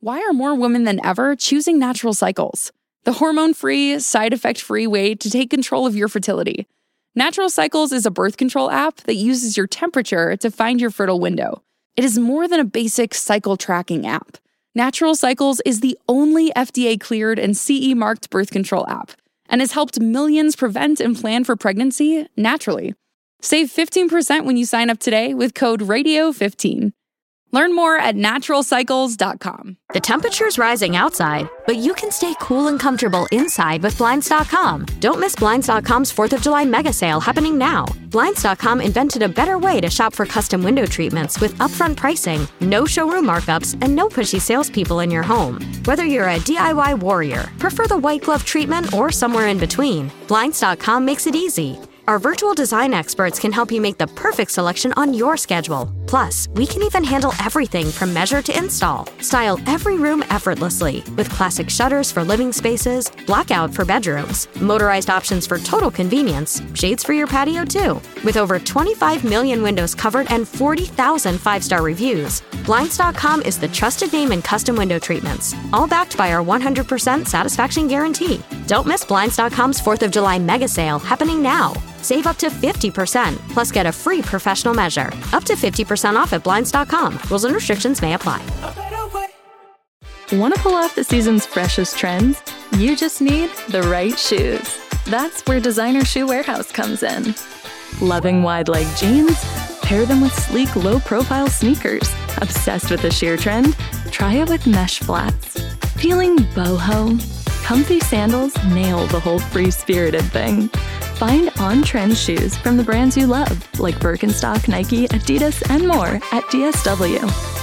why are more women than ever choosing Natural Cycles? The hormone-free, side-effect-free way to take control of your fertility. Natural Cycles is a birth control app that uses your temperature to find your fertile window. It is more than a basic cycle tracking app. Natural Cycles is the only FDA-cleared and CE-marked birth control app and has helped millions prevent and plan for pregnancy naturally. Save 15% when you sign up today with code RADIO15. Learn more at naturalcycles.com. The temperature's rising outside, but you can stay cool and comfortable inside with Blinds.com. Don't miss Blinds.com's 4th of July mega sale happening now. Blinds.com invented a better way to shop for custom window treatments with upfront pricing, no showroom markups, and no pushy salespeople in your home. Whether you're a DIY warrior, prefer the white glove treatment, or somewhere in between, Blinds.com makes it easy. Our virtual design experts can help you make the perfect selection on your schedule. Plus, we can even handle everything from measure to install. Style every room effortlessly with classic shutters for living spaces, blackout for bedrooms, motorized options for total convenience, shades for your patio too. With over 25 million windows covered and 40,000 five-star reviews, Blinds.com is the trusted name in custom window treatments, all backed by our 100% satisfaction guarantee. Don't miss Blinds.com's 4th of July mega sale happening now. Save up to 50%, plus get a free professional measure. Up to 50% off at Blinds.com. Rules and restrictions may apply. Want to pull off the season's freshest trends? You just need the right shoes. That's where Designer Shoe Warehouse comes in. Loving wide leg jeans? Pair them with sleek, low-profile sneakers. Obsessed with the sheer trend? Try it with mesh flats. Feeling boho? Comfy sandals nail the whole free-spirited thing. Find on-trend shoes from the brands you love, like Birkenstock, Nike, Adidas, and more at DSW.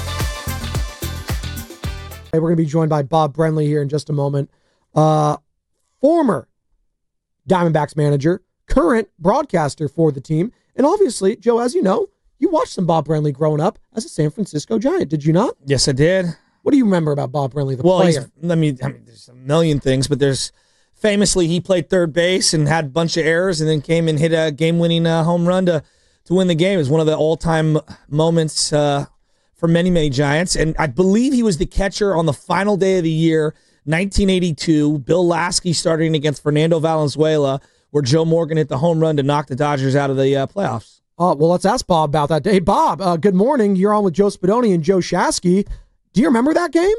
We're going to be joined by Bob Brenly here in just a moment. Former Diamondbacks manager, current broadcaster for the team. And obviously, Joe, as you know, you watched some Bob Brenly growing up as a San Francisco Giant, did you not? Yes, I did. What do you remember about Bob Brenly, the player? I mean, there's a million things, but famously, he played third base and had a bunch of errors and then came and hit a game-winning home run to win the game. It was one of the all-time moments for many, many Giants. And I believe he was the catcher on the final day of the year, 1982. Bill Lasky starting against Fernando Valenzuela, where Joe Morgan hit the home run to knock the Dodgers out of the playoffs. Well, let's ask Bob about that day. Bob, good morning. You're on with Joe Spadoni and Joe Shasky. Do you remember that game?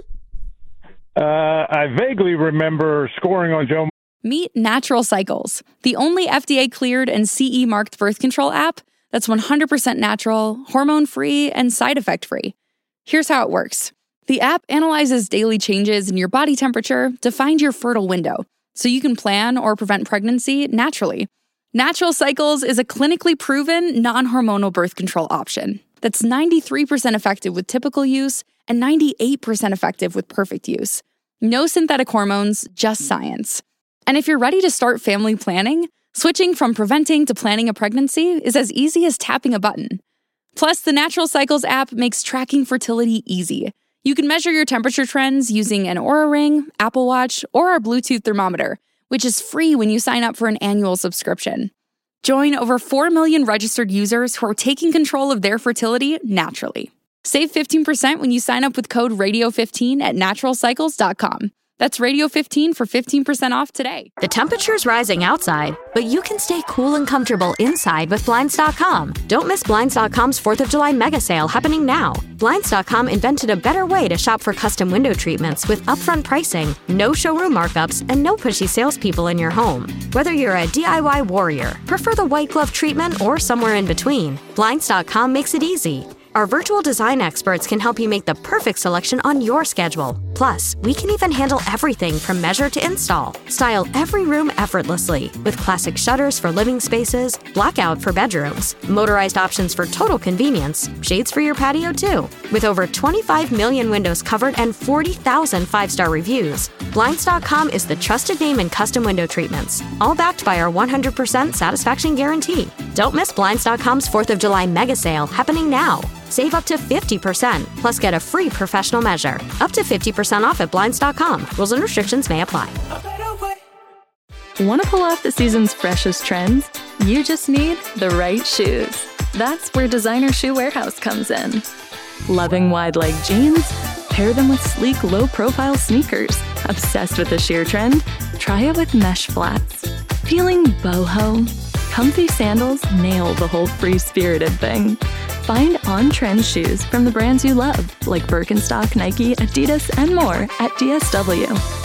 I vaguely remember scoring on Joe. Meet Natural Cycles, the only FDA-cleared and CE-marked birth control app that's 100% natural, hormone-free, and side-effect-free. Here's how it works. The app analyzes daily changes in your body temperature to find your fertile window, so you can plan or prevent pregnancy naturally. Natural Cycles is a clinically proven, non-hormonal birth control option that's 93% effective with typical use and 98% effective with perfect use. No synthetic hormones, just science. And if you're ready to start family planning, switching from preventing to planning a pregnancy is as easy as tapping a button. Plus, the Natural Cycles app makes tracking fertility easy. You can measure your temperature trends using an Oura Ring, Apple Watch, or our Bluetooth thermometer, which is free when you sign up for an annual subscription. Join over 4 million registered users who are taking control of their fertility naturally. Save 15% when you sign up with code RADIO15 at naturalcycles.com. That's Radio15 for 15% off today. The temperature's rising outside, but you can stay cool and comfortable inside with Blinds.com. Don't miss Blinds.com's 4th of July mega sale happening now. Blinds.com invented a better way to shop for custom window treatments with upfront pricing, no showroom markups, and no pushy salespeople in your home. Whether you're a DIY warrior, prefer the white glove treatment, or somewhere in between, Blinds.com makes it easy. Our virtual design experts can help you make the perfect selection on your schedule. Plus, we can even handle everything from measure to install. Style every room effortlessly with classic shutters for living spaces, blackout for bedrooms, motorized options for total convenience, shades for your patio too. With over 25 million windows covered and 40,000 five-star reviews, Blinds.com is the trusted name in custom window treatments, all backed by our 100% satisfaction guarantee. Don't miss Blinds.com's 4th of July mega sale happening now. Save up to 50%, plus get a free professional measure. Up to 50% off at Blinds.com. Rules and restrictions may apply. Want to pull off the season's freshest trends? You just need the right shoes. That's where Designer Shoe Warehouse comes in. Loving wide leg jeans? Pair them with sleek, low-profile sneakers. Obsessed with the sheer trend? Try it with mesh flats. Feeling boho? Comfy sandals nail the whole free-spirited thing. Find on-trend shoes from the brands you love, like Birkenstock, Nike, Adidas, and more at DSW.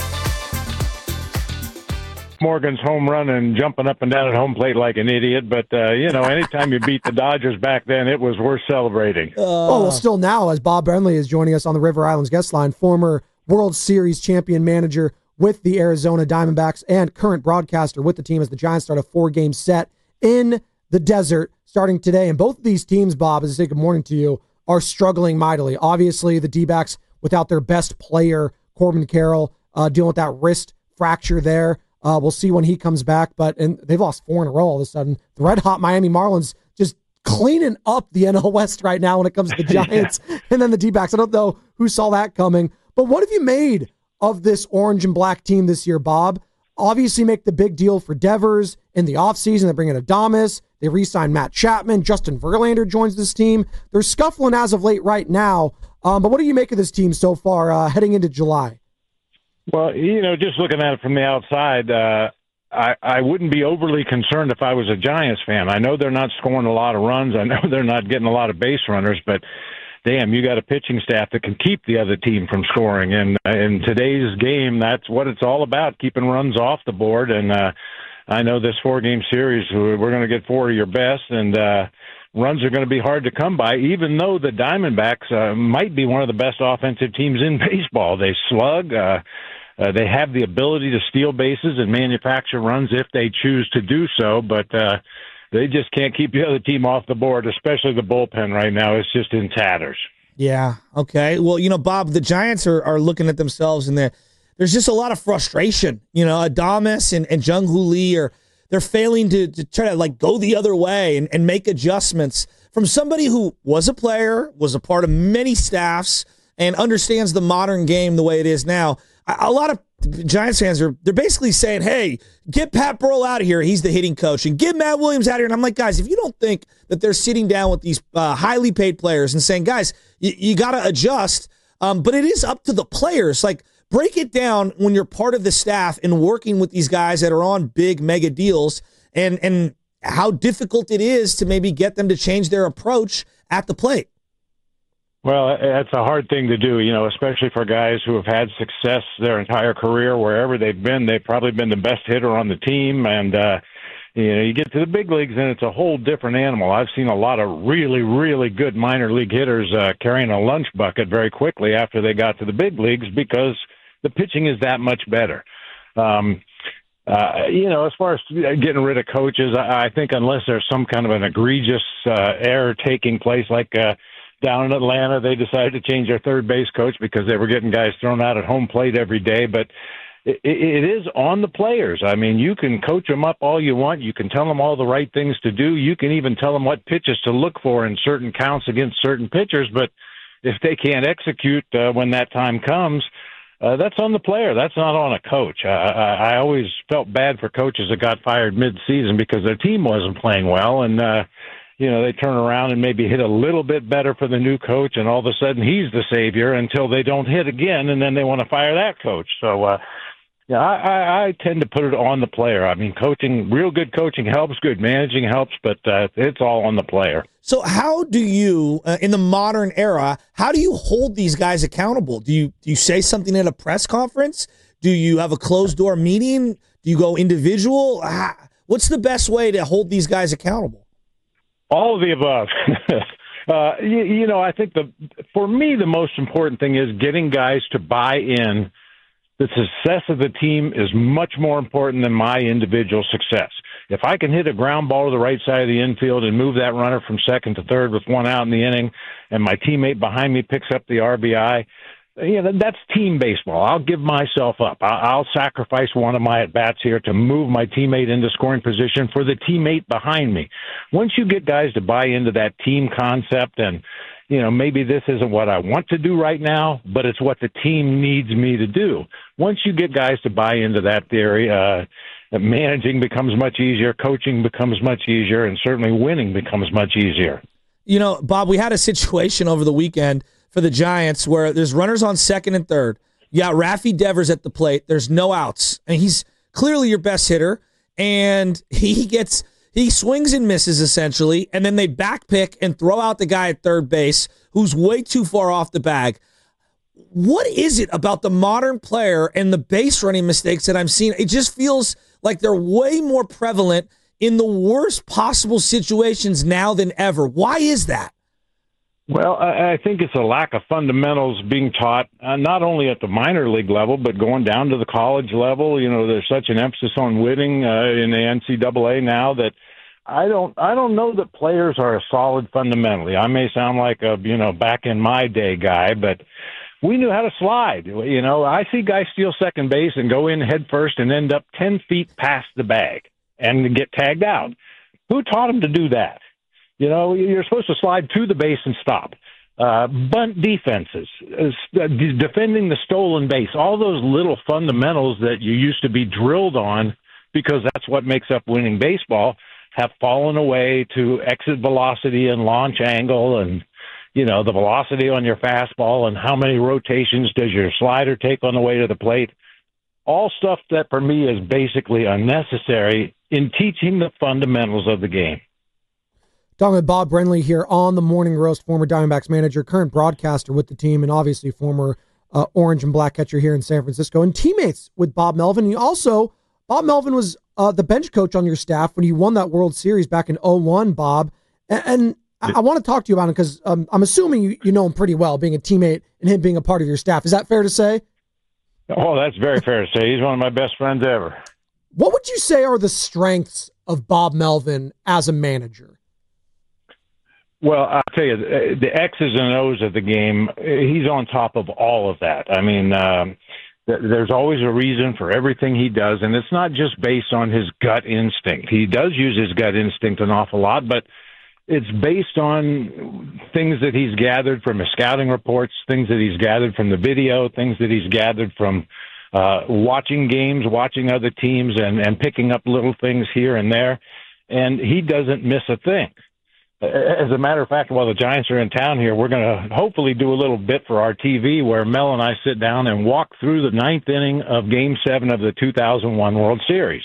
Morgan's home run and jumping up and down at home plate like an idiot. But, anytime you beat the Dodgers back then, it was worth celebrating. Well, still now, as Bob Brenly is joining us on the River Islands guest line, former World Series champion manager with the Arizona Diamondbacks and current broadcaster with the team as the Giants start a 4-game set in the desert starting today. And both of these teams, Bob, as I say good morning to you, are struggling mightily. Obviously, the D-backs without their best player, Corbin Carroll, dealing with that wrist fracture there. We'll see when he comes back, and they've lost 4 in a row all of a sudden. The red-hot Miami Marlins just cleaning up the NL West right now when it comes to the Giants and then the D-backs. I don't know who saw that coming. But what have you made of this orange and black team this year, Bob? Obviously make the big deal for Devers in the offseason. They bring in Adames. They re-sign Matt Chapman. Justin Verlander joins this team. They're scuffling as of late right now. But what do you make of this team so far heading into July? Well, just looking at it from the outside, I wouldn't be overly concerned if I was a Giants fan. I know they're not scoring a lot of runs. I know they're not getting a lot of base runners, but damn, you got a pitching staff that can keep the other team from scoring. And in today's game, that's what it's all about, keeping runs off the board. And I know this 4-game series, we're going to get 4 of your best, and runs are going to be hard to come by, even though the Diamondbacks might be one of the best offensive teams in baseball. They slug. They have the ability to steal bases and manufacture runs if they choose to do so, but they just can't keep the other team off the board, especially the bullpen right now. It's just in tatters. Yeah, okay. Well, Bob, the Giants are looking at themselves, and there's just a lot of frustration. Adames and Jung-Hoo Lee they're failing to try to go the other way and make adjustments from somebody who was a player, was a part of many staffs, and understands the modern game the way it is now. A lot of Giants fans they're basically saying, hey, get Pat Burrell out of here. He's the hitting coach. And get Matt Williams out of here. And I'm like, guys, if you don't think that they're sitting down with these highly paid players and saying, guys, you got to adjust. But it is up to the players. Break it down when you're part of the staff and working with these guys that are on big mega deals and how difficult it is to maybe get them to change their approach at the plate. Well, that's a hard thing to do, especially for guys who have had success their entire career wherever they've been. They've probably been the best hitter on the team, and you get to the big leagues, and it's a whole different animal. I've seen a lot of really, really good minor league hitters carrying a lunch bucket very quickly after they got to the big leagues because the pitching is that much better. As far as getting rid of coaches, I think unless there's some kind of an egregious error taking place, like down in Atlanta, they decided to change their third base coach because they were getting guys thrown out at home plate every day. But it is on the players. I mean, you can coach them up all you want. You can tell them all the right things to do. You can even tell them what pitches to look for in certain counts against certain pitchers. But if they can't execute when that time comes, that's on the player. That's not on a coach. I always felt bad for coaches that got fired mid-season because their team wasn't playing well, and they turn around and maybe hit a little bit better for the new coach, and all of a sudden he's the savior until they don't hit again, and then they want to fire that coach. So, I tend to put it on the player. I mean, real good coaching helps, good managing helps, but it's all on the player. So how do you, in the modern era, how do you hold these guys accountable? Do you say something at a press conference? Do you have a closed-door meeting? Do you go individual? What's the best way to hold these guys accountable? All of the above. I think for me, the most important thing is getting guys to buy in. The success of the team is much more important than my individual success. If I can hit a ground ball to the right side of the infield and move that runner from second to third with one out in the inning, and my teammate behind me picks up the RBI, that's team baseball. I'll give myself up. I'll sacrifice one of my at-bats here to move my teammate into scoring position for the teammate behind me. Once you get guys to buy into that team concept, and maybe this isn't what I want to do right now, but it's what the team needs me to do. Once you get guys to buy into that theory, managing becomes much easier, coaching becomes much easier, and certainly winning becomes much easier. Bob, we had a situation over the weekend. for the Giants where there's runners on second and third. You got Rafi Devers at the plate. There's no outs. And he's clearly your best hitter. And he swings and misses essentially. And then they back pick and throw out the guy at third base who's way too far off the bag. What is it about the modern player and the base running mistakes that I'm seeing? It just feels like they're way more prevalent in the worst possible situations now than ever. Why is that? Well, I think it's a lack of fundamentals being taught, not only at the minor league level, but going down to the college level. You know, there's such an emphasis on winning in the NCAA now that I don't know that players are as solid fundamentally. I may sound like a, back in my day guy, but we knew how to slide. You know, I see guys steal second base and go in head first and end up 10 feet past the bag and get tagged out. Who taught them to do that? You know, you're supposed to slide to the base and stop. Bunt defenses, defending the stolen base, all those little fundamentals that you used to be drilled on because that's what makes up winning baseball have fallen away to exit velocity and launch angle and, the velocity on your fastball and how many rotations does your slider take on the way to the plate. All stuff that for me is basically unnecessary in teaching the fundamentals of the game. Talking with Bob Brenly here on the Morning Roast, former Diamondbacks manager, current broadcaster with the team, and obviously former orange and black catcher here in San Francisco, and teammates with Bob Melvin. Bob Melvin was the bench coach on your staff when you won that World Series back in 2001, Bob. And I want to talk to you about him because I'm assuming you know him pretty well, being a teammate and him being a part of your staff. Is that fair to say? Oh, that's very fair to say. He's one of my best friends ever. What would you say are the strengths of Bob Melvin as a manager? Well, I'll tell you, the X's and O's of the game, he's on top of all of that. I mean, there's always a reason for everything he does, and it's not just based on his gut instinct. He does use his gut instinct an awful lot, but it's based on things that he's gathered from his scouting reports, things that he's gathered from the video, things that he's gathered from watching games, watching other teams, and picking up little things here and there, and he doesn't miss a thing. As a matter of fact, while the Giants are in town here, we're going to hopefully do a little bit for our TV where Mel and I sit down and walk through the ninth inning of Game 7 of the 2001 World Series.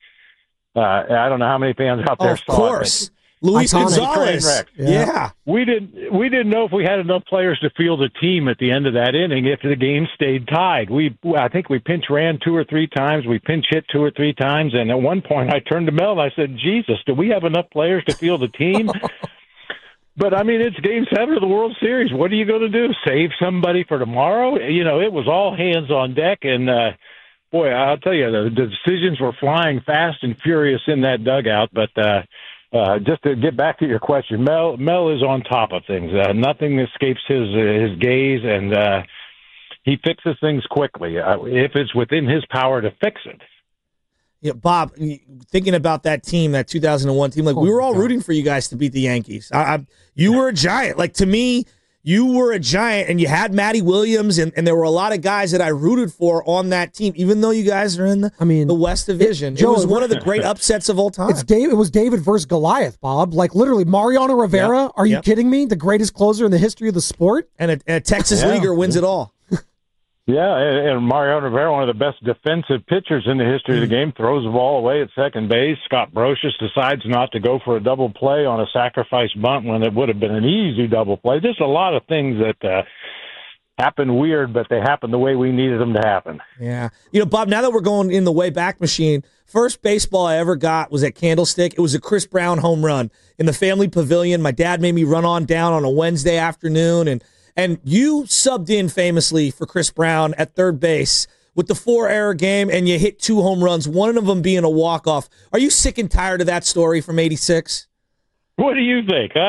I don't know how many fans out there saw it. Of course. Luis Gonzalez. Yeah. We didn't know if we had enough players to field a team at the end of that inning if the game stayed tied. I think we pinch ran 2 or 3 times. We pinch hit 2 or 3 times. And at one point I turned to Mel and I said, Jesus, do we have enough players to field a team? But, I mean, it's Game 7 of the World Series. What are you going to do? Save somebody for tomorrow? It was all hands on deck. And, boy, I'll tell you, the decisions were flying fast and furious in that dugout. But just to get back to your question, Mel is on top of things. Nothing escapes his gaze, and he fixes things quickly if it's within his power to fix it. Yeah, Bob, thinking about that team, that 2001 team, we were all rooting for you guys to beat the Yankees. You were a Giant. To me, you were a Giant, and you had Matty Williams, and there were a lot of guys that I rooted for on that team, even though you guys are in the West Division. It was one of the great upsets of all time. It was David versus Goliath, Bob. Literally, Mariano Rivera, yep. Are you kidding me? The greatest closer in the history of the sport? And a Texas leaguer wins it all. Yeah, and Mariano Rivera, one of the best defensive pitchers in the history of the game, throws the ball away at second base. Scott Brocious decides not to go for a double play on a sacrifice bunt when it would have been an easy double play. Just a lot of things that happen weird, but they happen the way we needed them to happen. Yeah. Bob, now that we're going in the way back machine, first baseball I ever got was at Candlestick. It was a Chris Brown home run in the family pavilion. My dad made me run on down on a Wednesday afternoon, and you subbed in famously for Chris Brown at third base with the 4-error game, and you hit 2 home runs, one of them being a walk-off. Are you sick and tired of that story from '86? What do you think, huh?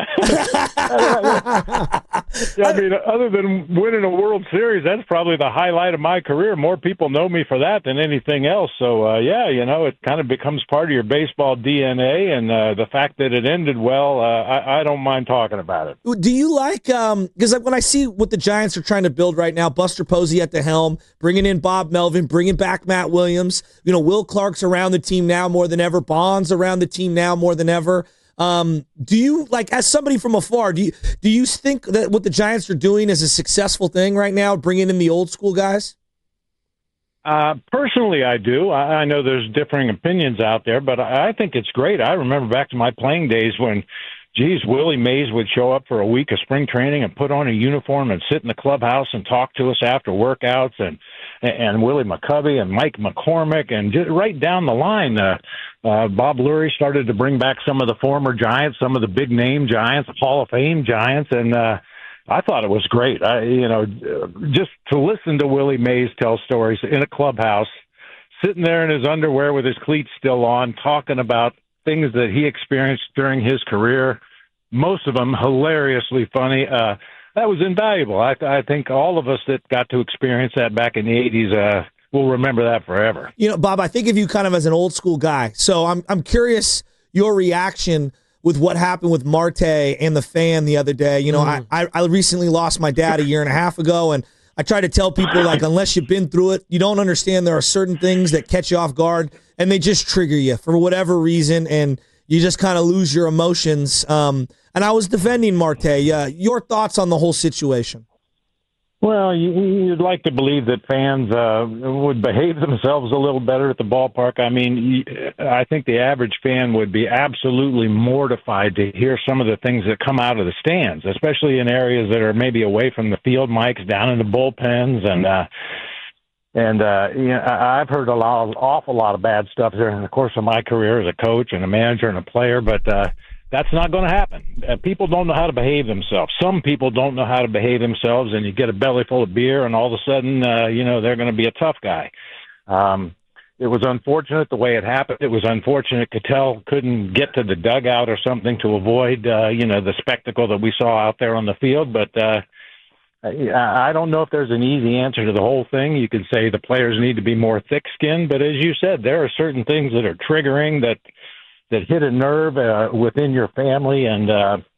I mean, other than winning a World Series, that's probably the highlight of my career. More people know me for that than anything else. So, it kind of becomes part of your baseball DNA, and the fact that it ended well, I don't mind talking about it. Do you like, because when I see what the Giants are trying to build right now, Buster Posey at the helm, bringing in Bob Melvin, bringing back Matt Williams, Will Clark's around the team now more than ever, Bond's around the team now more than ever. Do you, like, as somebody from afar, do you think that what the Giants are doing is a successful thing right now, bringing in the old school guys? Personally, I do. I know there's differing opinions out there, but I think it's great. I remember back to my playing days when, Willie Mays would show up for a week of spring training and put on a uniform and sit in the clubhouse and talk to us after workouts, and Willie McCovey and Mike McCormick, and just right down the line, Bob Lurie started to bring back some of the former Giants, some of the big name Giants, Hall of Fame Giants, and I thought it was great. Just to listen to Willie Mays tell stories in a clubhouse, sitting there in his underwear with his cleats still on, talking about things that he experienced during his career, most of them hilariously funny. That was invaluable. I think all of us that got to experience that back in the 80s will remember that forever. Bob, I think of you kind of as an old school guy. So I'm curious your reaction with what happened with Marte and the fan the other day. I recently lost my dad a year and a half ago, and I try to tell people, like, unless you've been through it, you don't understand there are certain things that catch you off guard, and they just trigger you for whatever reason, and you just kind of lose your emotions. And I was defending Marte. Your thoughts on the whole situation? Well, you'd like to believe that fans would behave themselves a little better at the ballpark. I mean, I think the average fan would be absolutely mortified to hear some of the things that come out of the stands, especially in areas that are maybe away from the field mics, down in the bullpens, and I've heard awful lot of bad stuff during the course of my career as a coach and a manager and a player, but that's not going to happen. People don't know how to behave themselves. Some people don't know how to behave themselves, and you get a belly full of beer, and all of a sudden, they're going to be a tough guy. It was unfortunate the way it happened. It was unfortunate Cattell couldn't get to the dugout or something to avoid, the spectacle that we saw out there on the field. But I don't know if there's an easy answer to the whole thing. You could say the players need to be more thick-skinned, but as you said, there are certain things that are triggering that hit a nerve within your family, and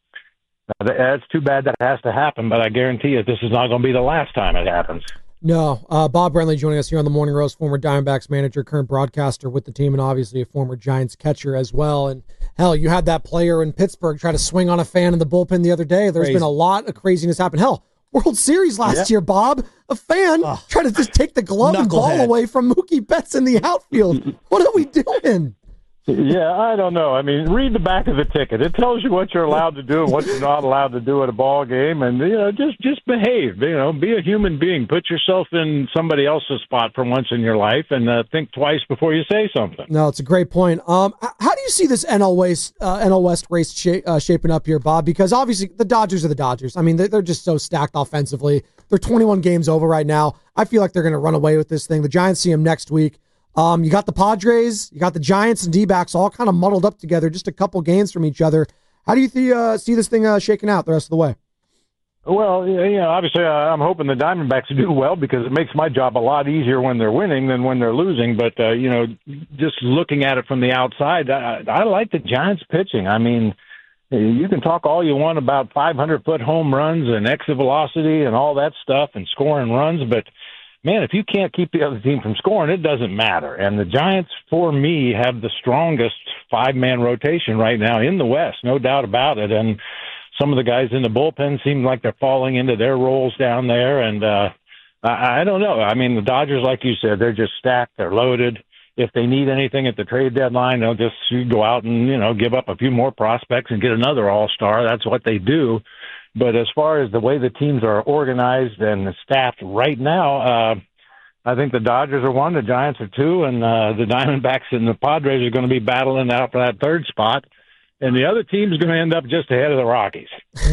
it's too bad that has to happen, but I guarantee you this is not going to be the last time it happens. No. Bob Brenly joining us here on the Morning Roast, former Diamondbacks manager, current broadcaster with the team, and obviously a former Giants catcher as well. And hell, you had that player in Pittsburgh try to swing on a fan in the bullpen the other day. There's been a lot of craziness happen. Hell, World Series last year, Bob, a fan tried to just take the glove and ball away from Mookie Betts in the outfield. What are we doing? Yeah, I don't know. I mean, read the back of the ticket. It tells you what you're allowed to do and what you're not allowed to do at a ball game, and just behave. Be a human being. Put yourself in somebody else's spot for once in your life, and think twice before you say something. No, it's a great point. How do you see this NL West race shaping up here, Bob? Because obviously the Dodgers are the Dodgers. I mean, they're just so stacked offensively. They're 21 games over right now. I feel like they're going to run away with this thing. The Giants see them next week. You got the Padres, you got the Giants and D-backs all kind of muddled up together, just a couple games from each other. How do you see this thing shaking out the rest of the way? Well, obviously I'm hoping the Diamondbacks do well because it makes my job a lot easier when they're winning than when they're losing. But, just looking at it from the outside, I like the Giants pitching. I mean, you can talk all you want about 500-foot home runs and exit velocity and all that stuff and scoring runs, but man, if you can't keep the other team from scoring, it doesn't matter. And the Giants, for me, have the strongest five-man rotation right now in the West, no doubt about it. And some of the guys in the bullpen seem like they're falling into their roles down there. And I don't know. I mean, the Dodgers, like you said, they're just stacked. They're loaded. If they need anything at the trade deadline, they'll just go out and, give up a few more prospects and get another all-star. That's what they do. But as far as the way the teams are organized and staffed right now, I think the Dodgers are one, the Giants are two, and the Diamondbacks and the Padres are going to be battling out for that third spot. And the other team's going to end up just ahead of the Rockies.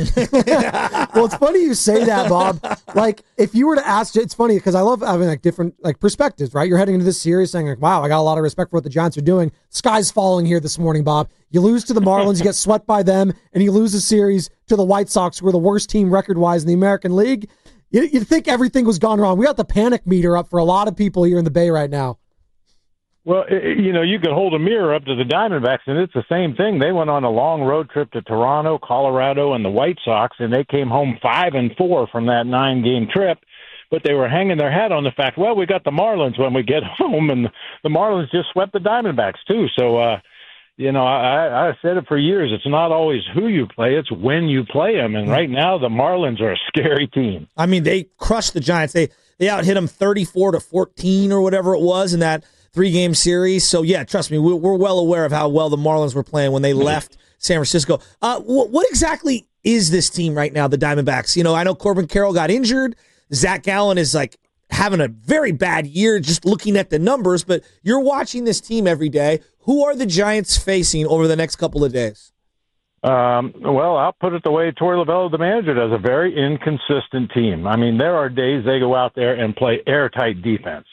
Well, it's funny you say that, Bob. Like, if you were to ask, it's funny because I love having different perspectives, right? You're heading into this series saying wow, I got a lot of respect for what the Giants are doing. Sky's falling here this morning, Bob. You lose to the Marlins, you get swept by them, and you lose a series to the White Sox, who are the worst team record-wise in the American League. You'd think everything was gone wrong. We got the panic meter up for a lot of people here in the Bay right now. Well, you could hold a mirror up to the Diamondbacks, and it's the same thing. They went on a long road trip to Toronto, Colorado, and the White Sox, and they came home 5-4 from that 9-game trip. But they were hanging their hat on the fact, we got the Marlins when we get home, and the Marlins just swept the Diamondbacks too. So, I said it for years. It's not always who you play; it's when you play them. And right now, the Marlins are a scary team. I mean, they crushed the Giants. They out-hit them 34-14 or whatever it was in that 3-game series. So yeah, trust me, we're well aware of how well the Marlins were playing when they left San Francisco. What exactly is this team right now, the Diamondbacks? I know Corbin Carroll got injured. Zach Gallen is having a very bad year just looking at the numbers, but you're watching this team every day. Who are the Giants facing over the next couple of days? Well, I'll put it the way Torey Lovullo, the manager, does. A very inconsistent team. I mean, there are days they go out there and play airtight defense.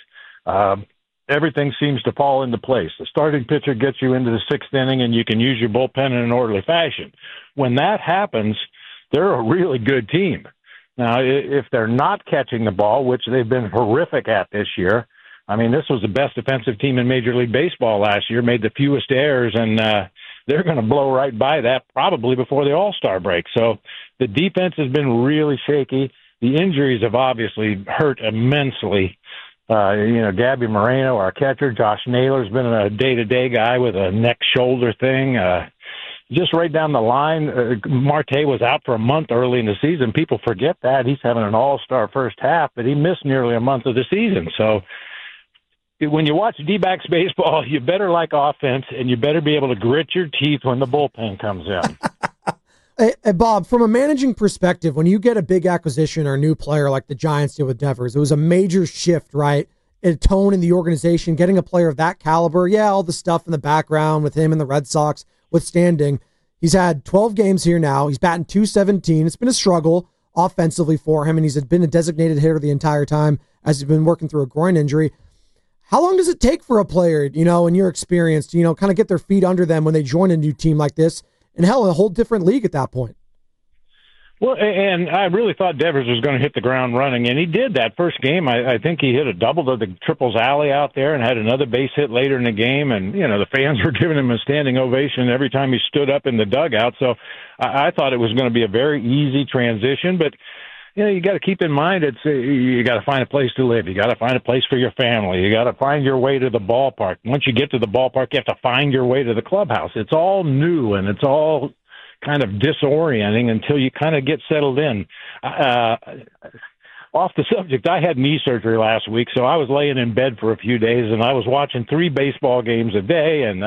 Everything seems to fall into place. The starting pitcher gets you into the 6th inning, and you can use your bullpen in an orderly fashion. When that happens, they're a really good team. Now, if they're not catching the ball, which they've been horrific at this year, I mean, this was the best defensive team in Major League Baseball last year, made the fewest errors, and they're going to blow right by that probably before the All-Star break. So the defense has been really shaky. The injuries have obviously hurt immensely. Gabby Moreno, our catcher, Josh Naylor's been a day-to-day guy with a neck-shoulder thing. Just right down the line, Marte was out for a month early in the season. People forget that. He's having an all-star first half, but he missed nearly a month of the season. So when you watch D-backs baseball, you better like offense, and you better be able to grit your teeth when the bullpen comes in. Hey, Bob, from a managing perspective, when you get a big acquisition or a new player like the Giants did with Devers, it was a major shift, right? A tone in the organization, getting a player of that caliber. Yeah, all the stuff in the background with him and the Red Sox withstanding. He's had 12 games here now. He's batting .217. It's been a struggle offensively for him, and he's been a designated hitter the entire time as he's been working through a groin injury. How long does it take for a player, in your experience, to, kind of get their feet under them when they join a new team like this? And hell, a whole different league at that point. Well, and I really thought Devers was going to hit the ground running, and he did that first game. I think he hit a double to the triples alley out there and had another base hit later in the game, and, the fans were giving him a standing ovation every time he stood up in the dugout. So I thought it was going to be a very easy transition, but you got to keep in mind you got to find a place to live. You got to find a place for your family. You got to find your way to the ballpark. Once you get to the ballpark, you have to find your way to the clubhouse. It's all new, and it's all kind of disorienting until you kind of get settled in. Off the subject, I had knee surgery last week, so I was laying in bed for a few days, and I was watching 3 baseball games a day, and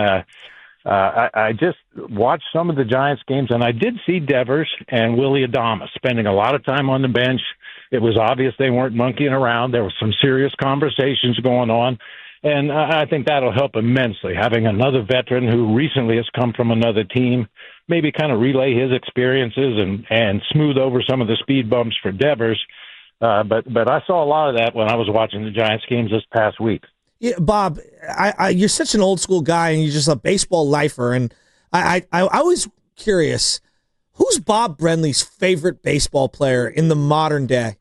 I just watched some of the Giants games, and I did see Devers and Willy Adames spending a lot of time on the bench. It was obvious they weren't monkeying around. There were some serious conversations going on, and I think that'll help immensely, having another veteran who recently has come from another team, maybe kind of relay his experiences and smooth over some of the speed bumps for Devers. But I saw a lot of that when I was watching the Giants games this past week. Yeah, Bob, you're such an old school guy, and you're just a baseball lifer. And I was curious, who's Bob Brenly's favorite baseball player in the modern day?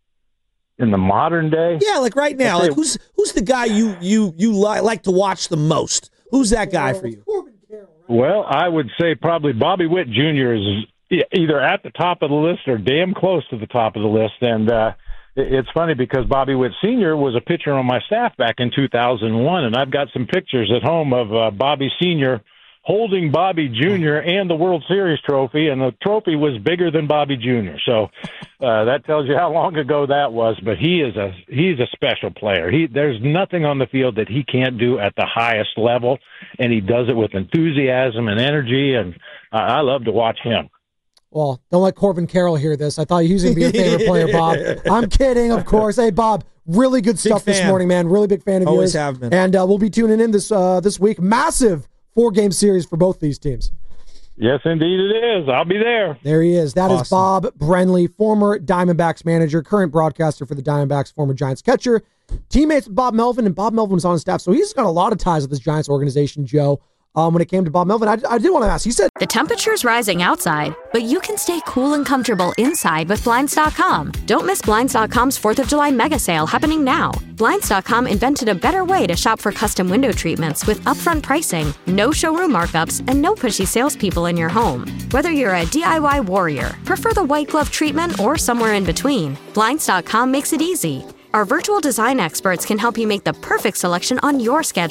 In the modern day? Yeah, like right now. Like who's the guy you like to watch the most? Who's that guy for you? Well, I would say probably Bobby Witt Jr. is either at the top of the list or damn close to the top of the list. And it's funny because Bobby Witt Sr. was a pitcher on my staff back in 2001, and I've got some pictures at home of Bobby Sr. holding Bobby Jr. and the World Series trophy, and the trophy was bigger than Bobby Jr. So that tells you how long ago that was. But he's a special player. There's nothing on the field that he can't do at the highest level, and he does it with enthusiasm and energy, and I love to watch him. Well, don't let Corbin Carroll hear this. I thought he was going to be your favorite player, Bob. I'm kidding, of course. Hey, Bob, really good stuff this morning, man. Really big fan of yours. Always have been. And we'll be tuning in this week. Massive 4-game series for both these teams. Yes, indeed it is. I'll be there. There he is. That is Bob Brenly, former Diamondbacks manager, current broadcaster for the Diamondbacks, former Giants catcher, teammates with Bob Melvin, and Bob Melvin was on his staff. So he's got a lot of ties with this Giants organization, Joe. When it came to Bob Melvin, I did want to ask. He said, the temperature's rising outside, but you can stay cool and comfortable inside with Blinds.com. Don't miss Blinds.com's 4th of July mega sale happening now. Blinds.com invented a better way to shop for custom window treatments with upfront pricing, no showroom markups, and no pushy salespeople in your home. Whether you're a DIY warrior, prefer the white glove treatment, or somewhere in between, Blinds.com makes it easy. Our virtual design experts can help you make the perfect selection on your schedule.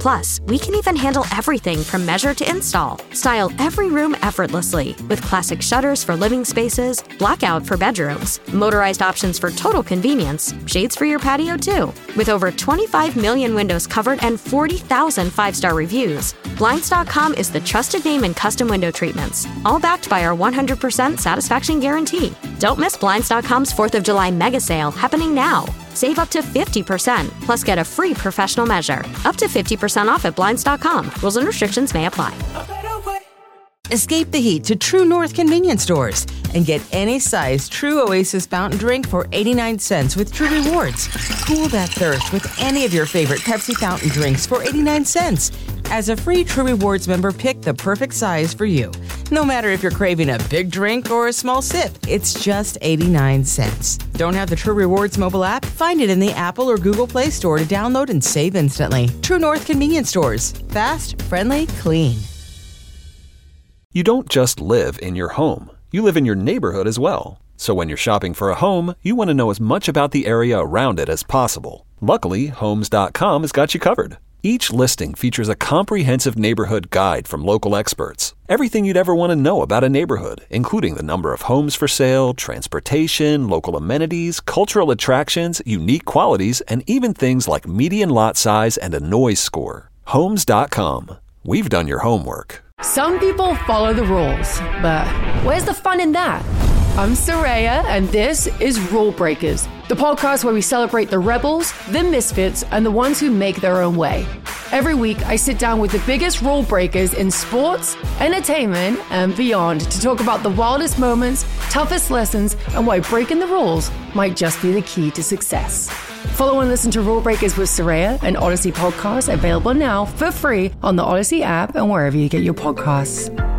Plus, we can even handle everything from measure to install. Style every room effortlessly with classic shutters for living spaces, blackout for bedrooms, motorized options for total convenience, shades for your patio too. With over 25 million windows covered and 40,000 5-star reviews, Blinds.com is the trusted name in custom window treatments, all backed by our 100% satisfaction guarantee. Don't miss Blinds.com's 4th of July mega sale happening now. Save up to 50%, plus get a free professional measure. Up to 50% off at Blinds.com. Rules and restrictions may apply. Escape the heat to True North convenience stores and get any size True Oasis fountain drink for 89 cents with True Rewards. Cool that thirst with any of your favorite Pepsi fountain drinks for 89 cents. As a free True Rewards member, pick the perfect size for you. No matter if you're craving a big drink or a small sip, it's just 89 cents. Don't have the True Rewards mobile app? Find it in the Apple or Google Play Store to download and save instantly. True North convenience stores. Fast, friendly, clean. You don't just live in your home. You live in your neighborhood as well. So when you're shopping for a home, you want to know as much about the area around it as possible. Luckily, Homes.com has got you covered. Each listing features a comprehensive neighborhood guide from local experts. Everything you'd ever want to know about a neighborhood, including the number of homes for sale, transportation, local amenities, cultural attractions, unique qualities, and even things like median lot size and a noise score. Homes.com. We've done your homework. Some people follow the rules, but where's the fun in that? I'm Soraya, and this is Rule Breakers, the podcast where we celebrate the rebels, the misfits, and the ones who make their own way. Every week, I sit down with the biggest rule breakers in sports, entertainment, and beyond to talk about the wildest moments, toughest lessons, and why breaking the rules might just be the key to success. Follow and listen to Rule Breakers with Soraya, an Odyssey podcast available now for free on the Odyssey app and wherever you get your podcasts.